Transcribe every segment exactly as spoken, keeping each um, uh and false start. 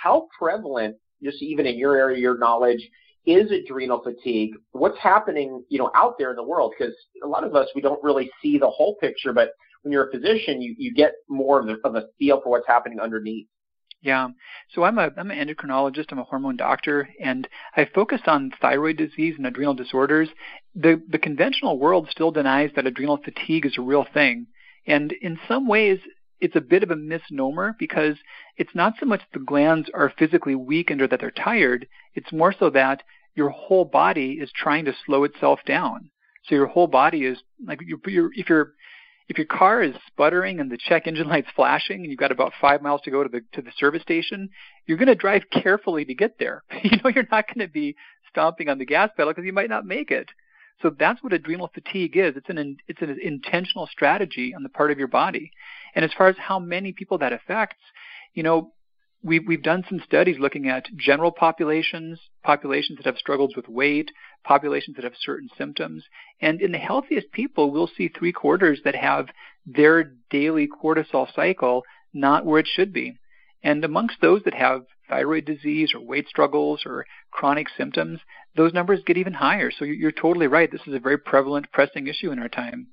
how prevalent, just even in your area, your knowledge, is adrenal fatigue? What's happening, you know, out there in the world? Because a lot of us, we don't really see the whole picture, but when you're a physician, you, you get more of, the, of a feel for what's happening underneath. Yeah. So I'm a I'm an endocrinologist. I'm a hormone doctor, and I focus on thyroid disease and adrenal disorders. The the conventional world still denies that adrenal fatigue is a real thing, and in some ways, it's a bit of a misnomer because it's not so much the glands are physically weakened or that they're tired. It's more so that your whole body is trying to slow itself down. So your whole body is like you're, you're, if your if your car is sputtering and the check engine light's flashing and you've got about five miles to go to the to the service station, you're going to drive carefully to get there. You know, you're not going to be stomping on the gas pedal because you might not make it. So that's what adrenal fatigue is. It's an it's an intentional strategy on the part of your body. And as far as how many people that affects, you know, we've we've done some studies looking at general populations, populations that have struggles with weight, populations that have certain symptoms. And in the healthiest people, we'll see three quarters that have their daily cortisol cycle not where it should be. And amongst those that have thyroid disease or weight struggles or chronic symptoms, those numbers get even higher. So you're totally right. This is a very prevalent, pressing issue in our time.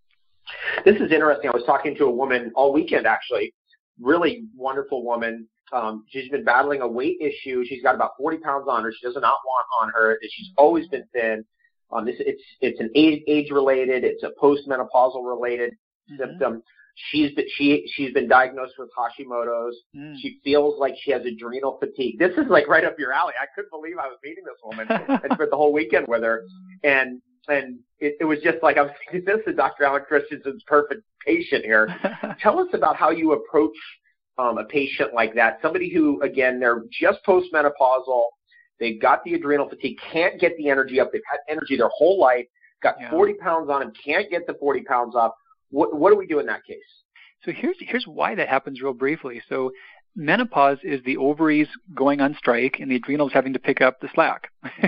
This is interesting. I was talking to a woman all weekend, actually, really wonderful woman. Um, she's been battling a weight issue. She's got about forty pounds on her. She does not want on her. She's always been thin. Um, this it's it's an age age related. It's a postmenopausal related mm-hmm. symptom. She's been, she she's been diagnosed with Hashimoto's. Mm. She feels like she has adrenal fatigue. This is like right up your alley. I couldn't believe I was meeting this woman. I spent the whole weekend with her, and and it, it was just like I was thinking, this is Doctor Alan Christensen's perfect patient here. Tell us about how you approach um, a patient like that. Somebody who, again, they're just postmenopausal. They've got the adrenal fatigue, can't get the energy up. They've had energy their whole life, got yeah. forty pounds on them, can't get the forty pounds off. What, what do we do in that case? So here's here's why that happens real briefly. So menopause is the ovaries going on strike and the adrenals having to pick up the slack.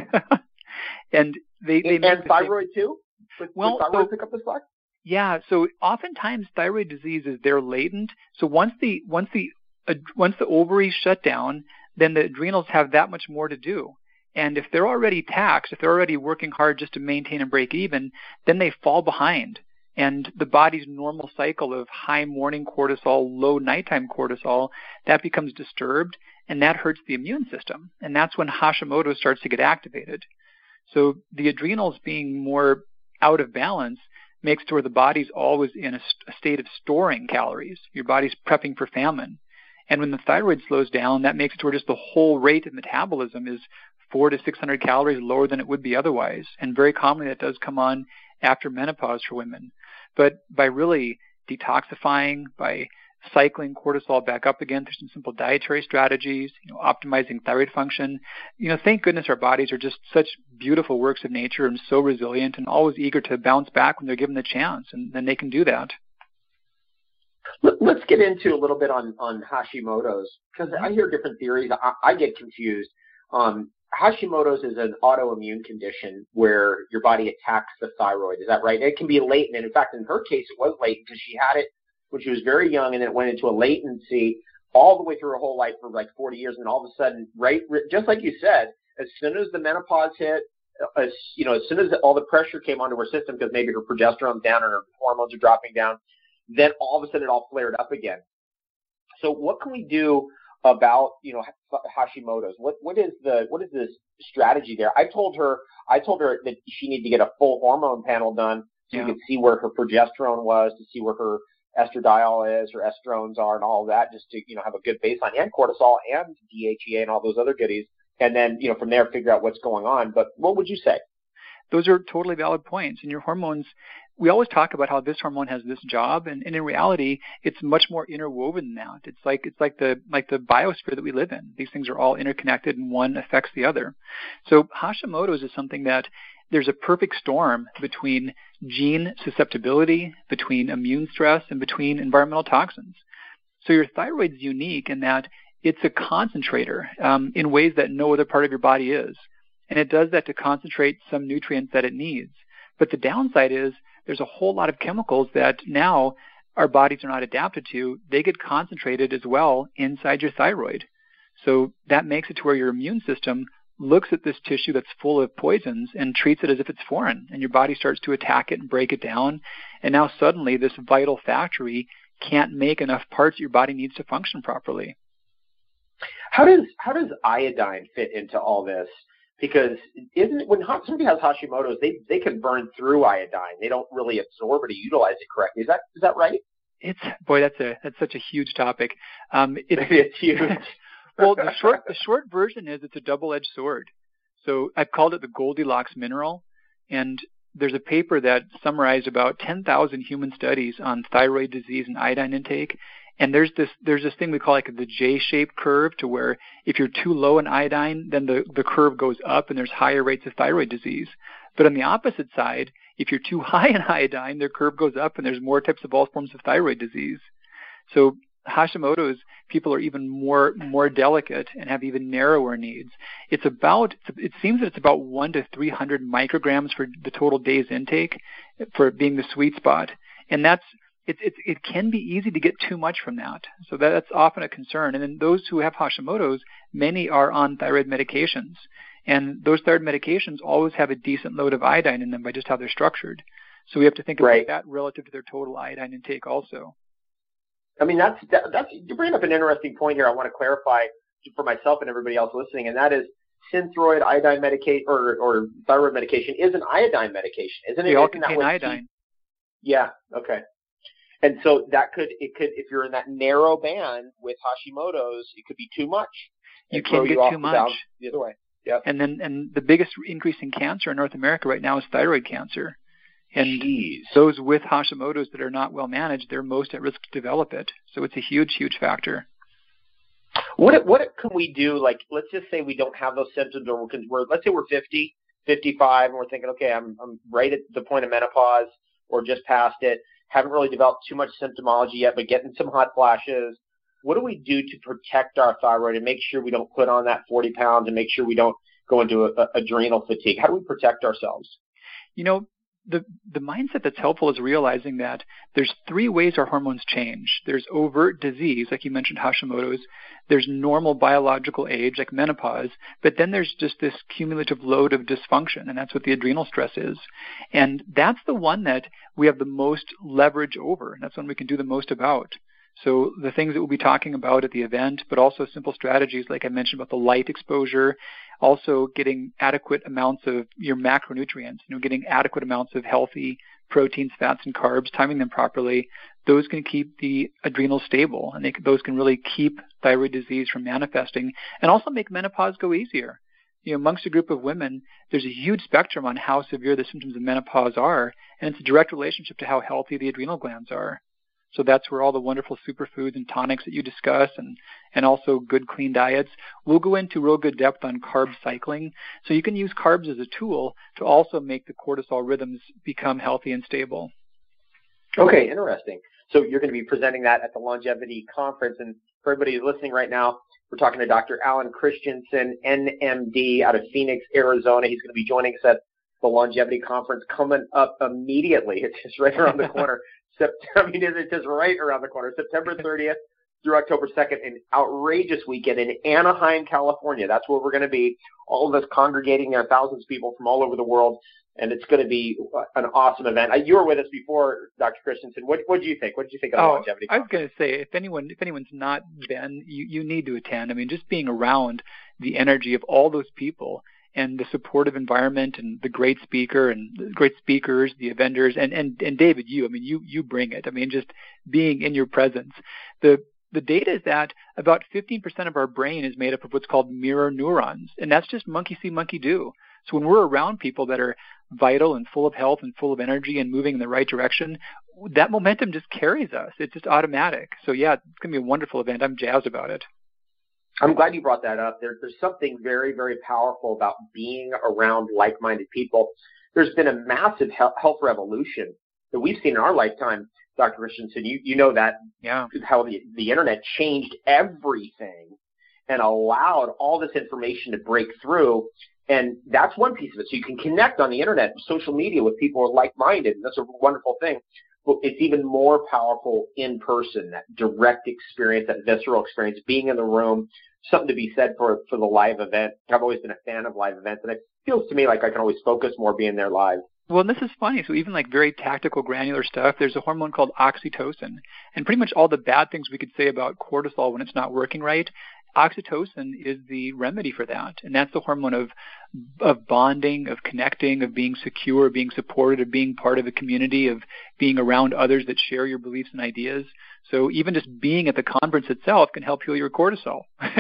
and they, they and, and thyroid same... too? Would, well, would thyroid so, pick up the slack? Yeah. So oftentimes thyroid disease is there latent. So once the once the uh, once the ovaries shut down, then the adrenals have that much more to do. And if they're already taxed, if they're already working hard just to maintain and break even, then they fall behind. And the body's normal cycle of high morning cortisol, low nighttime cortisol, that becomes disturbed, and that hurts the immune system. And that's when Hashimoto starts to get activated. So the adrenals being more out of balance makes it to where the body's always in a, a state of storing calories. Your body's prepping for famine. And when the thyroid slows down, that makes it to where just the whole rate of metabolism is four to six hundred calories lower than it would be otherwise. And very commonly that does come on after menopause for women. But by really detoxifying, by cycling cortisol back up again through some simple dietary strategies, you know, optimizing thyroid function, you know, thank goodness our bodies are just such beautiful works of nature and so resilient and always eager to bounce back when they're given the chance, and then they can do that. Let's get into a little bit on, on Hashimoto's, because I hear different theories. I, I get confused. Um, Hashimoto's is an autoimmune condition where your body attacks the thyroid. Is that right? It can be latent. And in fact, in her case, it was latent because she had it when she was very young, and then it went into a latency all the way through her whole life for like forty years. And all of a sudden, right, just like you said, as soon as the menopause hit, as, you know, as soon as all the pressure came onto her system because maybe her progesterone's down and her hormones are dropping down, then all of a sudden it all flared up again. So what can we do about, you know, Hashimoto's? What what is the what is this strategy there? I told her I told her that she needed to get a full hormone panel done so yeah. you could see where her progesterone was, to see where her estradiol is, her estrogens are, and all of that, just to, you know, have a good baseline, and cortisol and D H E A and all those other goodies, and then, you know, from there figure out what's going on. But what would you say? Those are totally valid points. And your hormones, we always talk about how this hormone has this job, and, and in reality, it's much more interwoven than that. It's like it's like the like the biosphere that we live in. These things are all interconnected, and one affects the other. So Hashimoto's is something that there's a perfect storm between gene susceptibility, between immune stress, and between environmental toxins. So your thyroid's unique in that it's a concentrator um, in ways that no other part of your body is. And it does that to concentrate some nutrients that it needs. But the downside is there's a whole lot of chemicals that now our bodies are not adapted to. They get concentrated as well inside your thyroid. So that makes it to where your immune system looks at this tissue that's full of poisons and treats it as if it's foreign, and your body starts to attack it and break it down. And now suddenly this vital factory can't make enough parts your body needs to function properly. How does how does iodine fit into all this? Because isn't when somebody has Hashimoto's, they they can burn through iodine. They don't really absorb it or utilize it correctly. Is that is that right? It's boy, that's a that's such a huge topic. Um, it's, it's huge. Well, the short the short version is it's a double-edged sword. So I've called it the Goldilocks mineral, and there's a paper that summarized about ten thousand human studies on thyroid disease and iodine intake. And there's this there's this thing we call like the J-shaped curve, to where if you're too low in iodine, then the, the curve goes up and there's higher rates of thyroid disease. But on the opposite side, if you're too high in iodine, the curve goes up and there's more types of all forms of thyroid disease. So Hashimoto's people are even more more delicate and have even narrower needs. It's about it seems that it's about one to three hundred micrograms for the total day's intake for being the sweet spot, and that's it. It, it can be easy to get too much from that, so that, that's often a concern. And then those who have Hashimoto's, many are on thyroid medications, and those thyroid medications always have a decent load of iodine in them by just how they're structured. So we have to think about right. that relative to their total iodine intake also. I mean, that's, that, that's, you bring up an interesting point here I want to clarify for myself and everybody else listening, and that is Synthroid iodine medication or, or thyroid medication is an iodine medication, isn't it? They all isn't contain iodine. Yeah, okay. And so that could, it could, if you're in that narrow band with Hashimoto's, it could be too much. You can get too much. The other way. Yep. And then, and the biggest increase in cancer in North America right now is thyroid cancer. And Jeez. Those with Hashimoto's that are not well managed, they're most at risk to develop it. So it's a huge, huge factor. What what can we do? Like, let's just say we don't have those symptoms, or we're, we're let's say we're fifty, fifty-five, and we're thinking, okay, I'm I'm right at the point of menopause or just past it. Haven't really developed too much symptomology yet, but getting some hot flashes. What do we do to protect our thyroid and make sure we don't put on that forty pounds and make sure we don't go into a, a adrenal fatigue? How do we protect ourselves? You know, The, the mindset that's helpful is realizing that there's three ways our hormones change. There's overt disease, like you mentioned Hashimoto's. There's normal biological age, like menopause. But then there's just this cumulative load of dysfunction, and that's what the adrenal stress is. And that's the one that we have the most leverage over, and that's one we can do the most about. So the things that we'll be talking about at the event, but also simple strategies like I mentioned about the light exposure, also getting adequate amounts of your macronutrients, you know, getting adequate amounts of healthy proteins, fats, and carbs, timing them properly. Those can keep the adrenals stable, and they, those can really keep thyroid disease from manifesting, and also make menopause go easier. You know, amongst a group of women, there's a huge spectrum on how severe the symptoms of menopause are, and it's a direct relationship to how healthy the adrenal glands are. So that's where all the wonderful superfoods and tonics that you discuss, and, and also good clean diets. We'll go into real good depth on carb cycling. So you can use carbs as a tool to also make the cortisol rhythms become healthy and stable. Okay, interesting. So you're going to be presenting that at the Longevity Conference. And for everybody listening right now, we're talking to Doctor Alan Christensen, N M D, out of Phoenix, Arizona. He's going to be joining us at the Longevity Conference coming up immediately. It's just right around the corner. I mean, it's just right around the corner. September thirtieth through October second, an outrageous weekend in Anaheim, California. That's where we're going to be. All of us congregating there, thousands of people from all over the world, and it's going to be an awesome event. You were with us before, Doctor Christensen. What what do you think? What did you think of the oh, Longevity Conference? I was Conference? going to say, if anyone if anyone's not been, you, you need to attend. I mean, just being around the energy of all those people and the supportive environment and the great speaker and the great speakers, the vendors, and, and, and David, you, I mean, you, you bring it. I mean, just being in your presence. The, the data is that about fifteen percent of our brain is made up of what's called mirror neurons, and that's just monkey see, monkey do. So when we're around people that are vital and full of health and full of energy and moving in the right direction, that momentum just carries us. It's just automatic. So yeah, it's going to be a wonderful event. I'm jazzed about it. I'm glad you brought that up. There, there's something very, very powerful about being around like-minded people. There's been a massive health revolution that we've seen in our lifetime, Doctor Christensen. You, you know that, yeah. How the, the Internet changed everything and allowed all this information to break through. And that's one piece of it. So you can connect on the Internet, social media, with people who are like-minded. And that's a wonderful thing. But it's even more powerful in person, that direct experience, that visceral experience, being in the room, something to be said for, for the live event. I've always been a fan of live events, and it feels to me like I can always focus more being there live. Well, and this is funny. So even like very tactical, granular stuff, there's a hormone called oxytocin. And pretty much all the bad things we could say about cortisol when it's not working right, oxytocin is the remedy for that. And that's the hormone of of bonding, of connecting, of being secure, being supported, of being part of a community, of being around others that share your beliefs and ideas. So even just being at the conference itself can help heal your cortisol.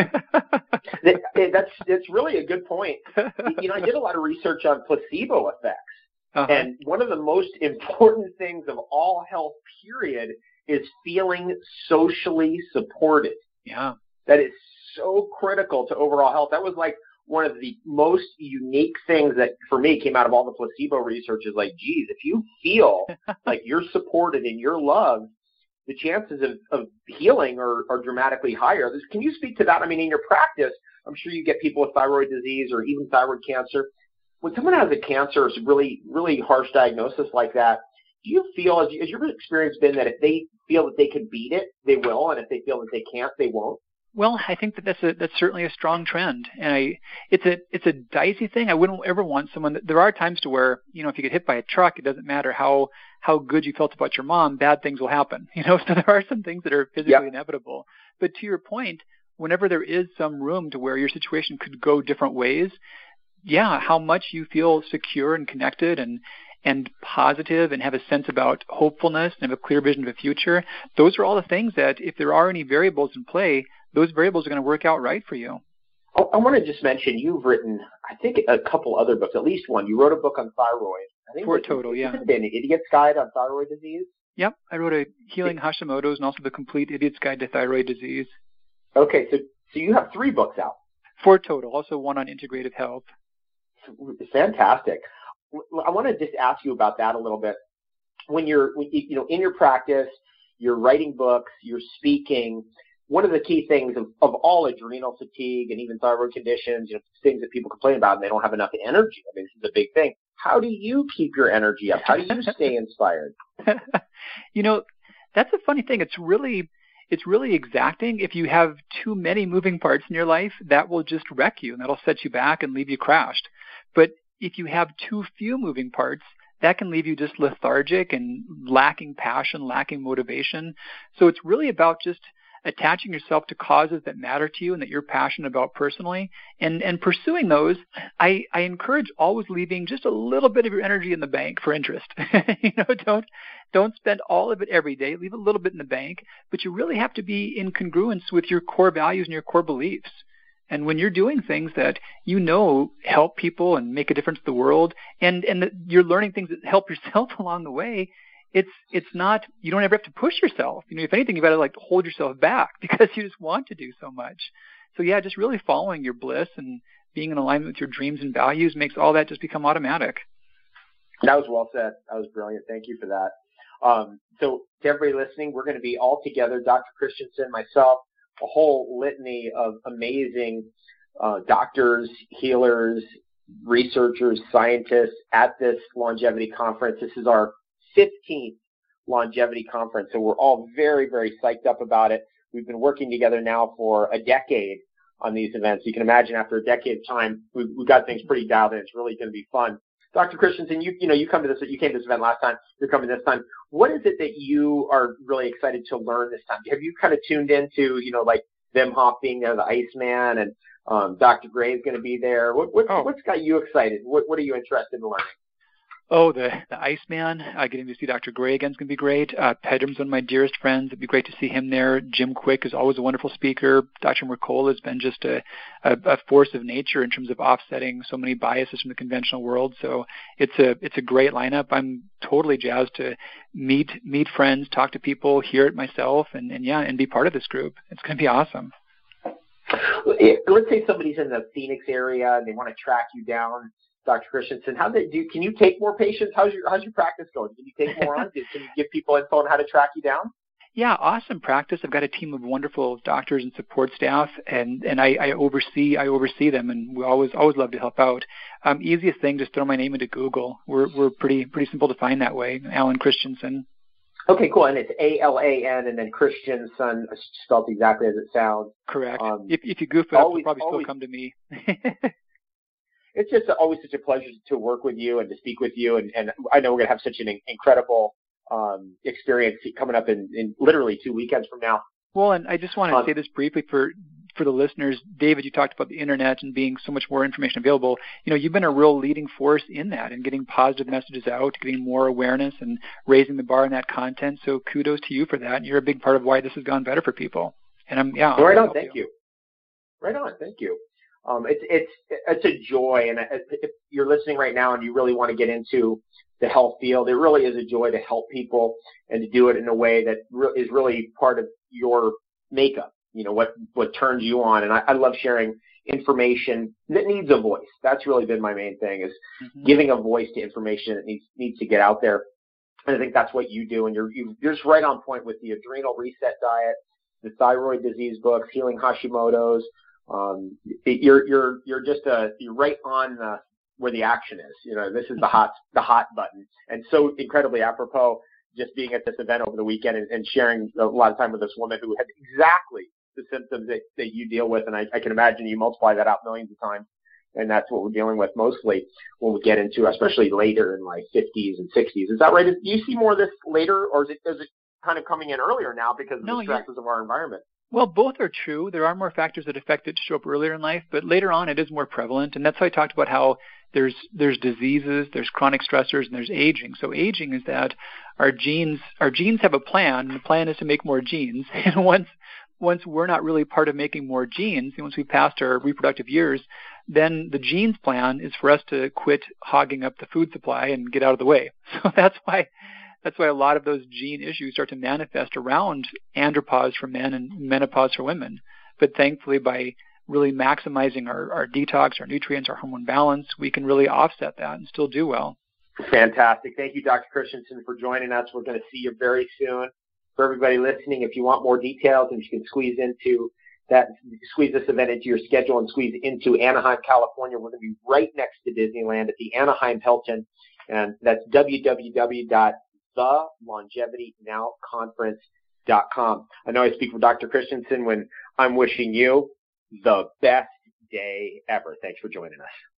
that, that's, that's really a good point. You know, I did a lot of research on placebo effects. Uh-huh. And one of the most important things of all health, period, is feeling socially supported. Yeah. That is so critical to overall health. That was like one of the most unique things that, for me, came out of all the placebo research is like, geez, if you feel like you're supported and you're loved, the chances of, of healing are, are dramatically higher. Can you speak to that? I mean, in your practice, I'm sure you get people with thyroid disease or even thyroid cancer. When someone has a cancer or a really, really harsh diagnosis like that, do you feel, has, has your experience been that if they feel that they can beat it, they will, and if they feel that they can't, they won't? Well, I think that that's a that's certainly a strong trend, and I it's a it's a dicey thing. I wouldn't ever want someone that there are times to where, you know, if you get hit by a truck, it doesn't matter how how good you felt about your mom, bad things will happen. You know, so there are some things that are physically yep. inevitable. But to your point, whenever there is some room to where your situation could go different ways, yeah, how much you feel secure and connected and and positive and have a sense about hopefulness and have a clear vision of the future, those are all the things that if there are any variables in play, those variables are going to work out right for you. I want to just mention you've written, I think, a couple other books, at least one. You wrote a book on thyroid. I think For total, yeah. Has it been an Idiot's Guide on Thyroid Disease? Yep. I wrote a Healing Hashimoto's and also the Complete Idiot's Guide to Thyroid Disease. Okay, so so you have three books out. For total, also one on integrative health. Fantastic. I want to just ask you about that a little bit. When you're, you know, in your practice, you're writing books, you're speaking. One of the key things of, of all adrenal fatigue and even thyroid conditions, you know, things that people complain about and they don't have enough energy. I mean, this is a big thing. How do you keep your energy up? How do you stay inspired? You know, that's a funny thing. It's really, it's really exacting. If you have too many moving parts in your life, that will just wreck you and that'll set you back and leave you crashed. But if you have too few moving parts, that can leave you just lethargic and lacking passion, lacking motivation. So it's really about just attaching yourself to causes that matter to you and that you're passionate about personally, and, and pursuing those. I, I encourage always leaving just a little bit of your energy in the bank for interest. you know, don't don't spend all of it every day. Leave a little bit in the bank, but you really have to be in congruence with your core values and your core beliefs. And when you're doing things that you know help people and make a difference to the world, and, and that you're learning things that help yourself along the way, it's it's not, you don't ever have to push yourself. You know, if anything, you've got to like hold yourself back because you just want to do so much. So yeah, just really following your bliss and being in alignment with your dreams and values makes all that just become automatic. That was well said. That was brilliant. Thank you for that. Um, so to everybody listening, we're going to be all together, Doctor Christensen, myself, a whole litany of amazing uh, doctors, healers, researchers, scientists at this longevity conference. This is our fifteenth longevity conference, so we're all very, very psyched up about it. We've been working together now for a decade on these events. You can imagine after a decade of time, we've, we've got things pretty dialed in. It's really going to be fun. Doctor Christensen, you you know you come to this, you came to this event last time. You're coming this time. What is it that you are really excited to learn this time? Have you kind of tuned into, you know, like Wim Hof being there, the Iceman, and um, Doctor Gray is going to be there? What, what oh. what's got you excited? What what are you interested in learning? Oh, the the Iceman, uh, getting to see Doctor Gray again is going to be great. Uh, Pedram's one of my dearest friends. It'd be great to see him there. Jim Quick is always a wonderful speaker. Doctor Mercola has been just a, a, a force of nature in terms of offsetting so many biases from the conventional world. So it's a it's a great lineup. I'm totally jazzed to meet meet friends, talk to people, hear it myself, and, and yeah, and be part of this group. It's going to be awesome. Let's say somebody's in the Phoenix area and they want to track you down, Doctor Christensen. How they do? Can you take more patients? How's your How's your practice going? Can you take more on? Can you give people info on how to track you down? Yeah, awesome practice. I've got a team of wonderful doctors and support staff, and and I, I oversee I oversee them, and we always always love to help out. Um, easiest thing, just throw my name into Google. We're we're pretty pretty simple to find that way. Alan Christensen. Okay, cool. And it's A L A N and then Christensen, spelled exactly as it sounds. Correct. Um, if, if you goof it up, always, you'll probably always, still come to me. It's just always such a pleasure to work with you and to speak with you. And, and I know we're going to have such an incredible um, experience coming up in, in literally two weekends from now. Well, and I just want to um, say this briefly for for the listeners. David, you talked about the internet and being so much more information available. You know, you've been a real leading force in that and getting positive messages out, getting more awareness and raising the bar in that content. So kudos to you for that. And you're a big part of why this has gone better for people. And I'm, yeah. Right on. Thank you. you. Right on. Thank you. Um, it's, it's, it's a joy. And if you're listening right now and you really want to get into the health field, it really is a joy to help people and to do it in a way that re- is really part of your makeup. You know, what, what turns you on. And I, I love sharing information that needs a voice. That's really been my main thing, is mm-hmm. giving a voice to information that needs, needs to get out there. And I think that's what you do. And you're, you're just right on point with the Adrenal Reset Diet, the thyroid disease books, Healing Hashimoto's. Um, you're, you're, you're just a, you're right on the, where the action is. You know, this is the hot, the hot button. And so incredibly apropos, just being at this event over the weekend and, and sharing a lot of time with this woman who had exactly the symptoms that, that you deal with. And I, I can imagine you multiply that out millions of times. And that's what we're dealing with mostly when we get into, especially later in like fifties and sixties. Is that right? Do you see more of this later, or is it, is it kind of coming in earlier now because of no, the stresses yeah. of our environment? Well, both are true. There are more factors that affect it to show up earlier in life, but later on it is more prevalent. And that's why I talked about how there's there's diseases, there's chronic stressors, and there's aging. So aging is that our genes our genes have a plan, and the plan is to make more genes. And once once we're not really part of making more genes, and once we've passed our reproductive years, then the genes plan is for us to quit hogging up the food supply and get out of the way. So that's why That's why a lot of those gene issues start to manifest around andropause for men and menopause for women. But thankfully, by really maximizing our, our detox, our nutrients, our hormone balance, we can really offset that and still do well. Fantastic. Thank you, Doctor Christensen, for joining us. We're going to see you very soon. For everybody listening, if you want more details and you can squeeze into that, squeeze this event into your schedule and squeeze into Anaheim, California, we're going to be right next to Disneyland at the Anaheim Hilton, and that's w w w dot the longevity now conference dot com. I know I speak for Doctor Christensen when I'm wishing you the best day ever. Thanks for joining us.